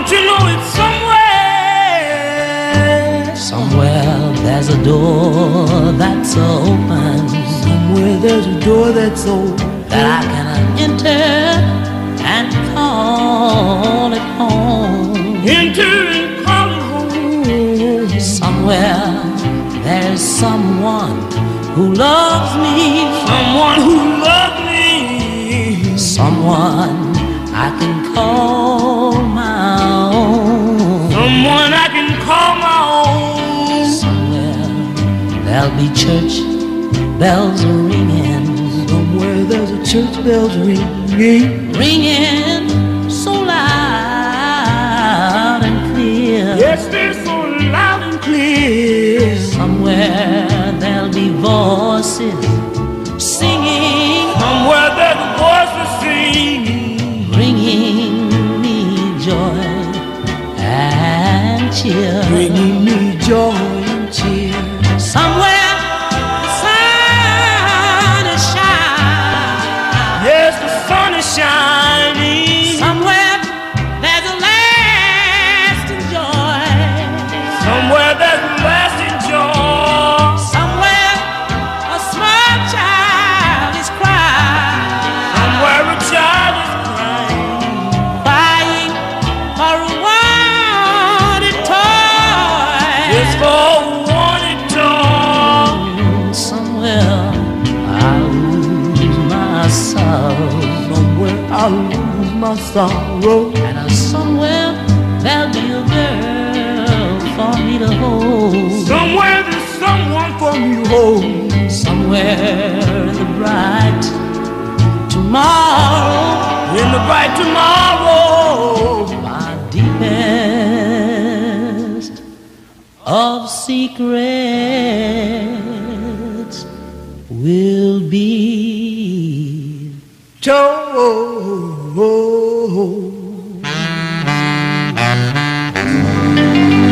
Don't you know it's somewhere? Somewhere there's a door that's open. Somewhere there's a door that's open that I can enter and call it home. Enter and call it home. Somewhere there's someone who loves me. Someone who loves me. Someone I can call my own. Someone I can call my own. Somewhere there'll be church bells ringing. Somewhere there's a church bells ringing. Ringing so loud and clear. Yes, they're so loud and clear. Somewhere there'll be voices singing. Somewhere there's a voice to sing, bringing me joy and cheer. Bringing me joy and cheer. Somewhere the sun is shining. Yes, the sun is shining. Somewhere there's a lasting joy. Somewhere there's a lasting joy. Somewhere a small child is crying. Somewhere a child is crying. Crying for a wanted toy. Yes, for a wanted toy. Somewhere I'll lose my sorrow. Somewhere I'll lose my sorrow. And somewhere there'll be a girl for me to hold. Somewhere there's someone for me to hold. Somewhere in the bright tomorrow. In the bright tomorrow. My deepest of secrets will be told.